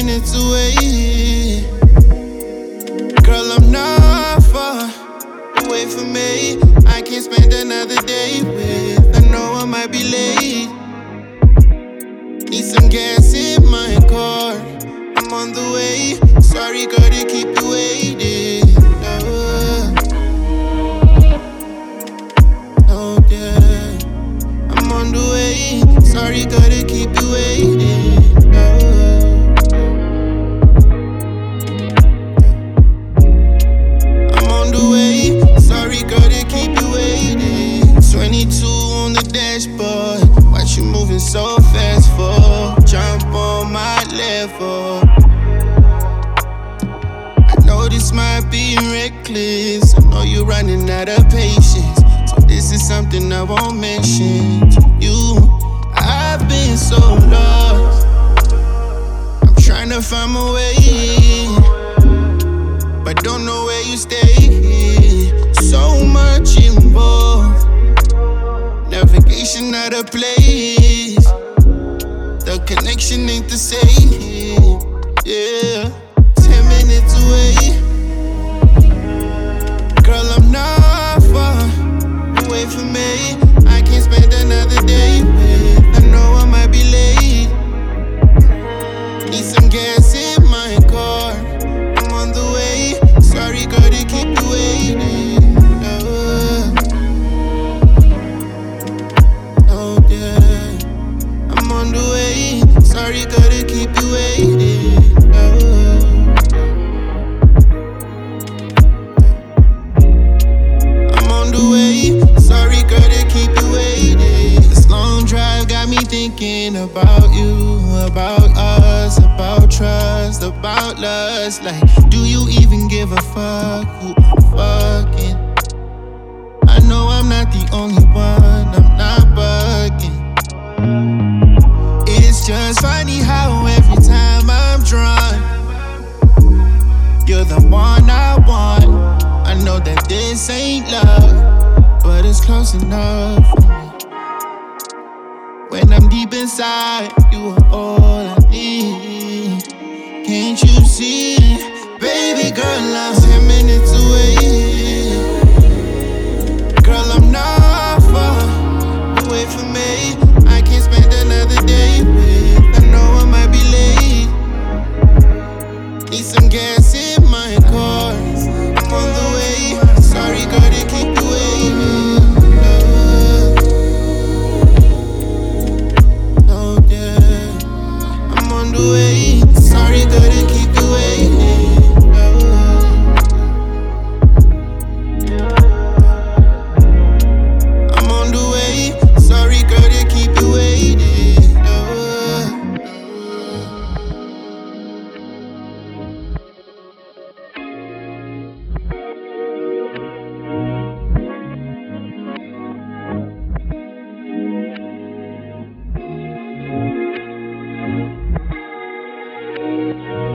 minutes away. Girl, I'm not far away from me. I can't spend another day with. I know I might be late. Need some gas in my car. I'm on the way. Sorry, girl, to keep you waiting. Oh yeah, I'm on the way. Sorry, girl, to keep you waiting. I'm on the way. Sorry, girl, to keep you waiting. 22 on the dashboard. Watch you moving so fast for. Jump on my level. I know this might be reckless. I know you're running out of patience. So this is something I won't mention to you. I've been so lost. I'm trying to find my way, but don't know where you stay. So much involved. Navigation out of place. The connection ain't the same. Yeah, 10 minutes away. Girl, I'm not far away from me. I can't spend another day with. I know I might be late. Need some gas in my car. I'm on the way. Sorry, girl, to keep you waiting. Oh yeah, I'm on the way. Sorry, girl, to keep you waiting. I'm on the way. Sorry, girl, to keep you waiting. This long drive got me thinking about you, about us, about trust, about lust. Like, do you even give a fuck who I'm fucking? I know I'm not the only one, I'm not bugging. It's just funny how every time I'm drunk, you're the one I want. I know that this ain't love, but it's close enough for me. When I'm deep inside, you are all I need. Can't you see, baby girl, I'm